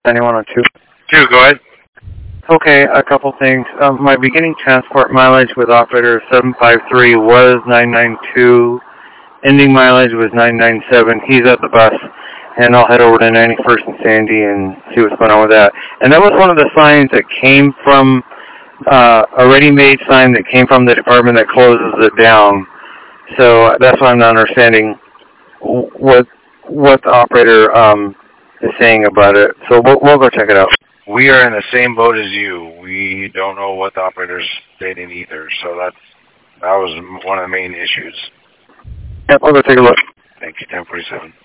Anyone on 2? 2, go ahead. Okay, a couple things. My beginning transport mileage with operator 753 was 992. Ending mileage was 997. He's at the bus, and I'll head over to 91st and Sandy and see what's going on with that. And that was one of the signs that came from, a ready-made sign that came from the department that closes it down. So that's why I'm not understanding what the operator is saying about it. So we'll go check it out. We are in the same boat as you. We don't know what the operator's stating either. So that was one of the main issues. Yep, we'll go take a look. Thank you, 1047.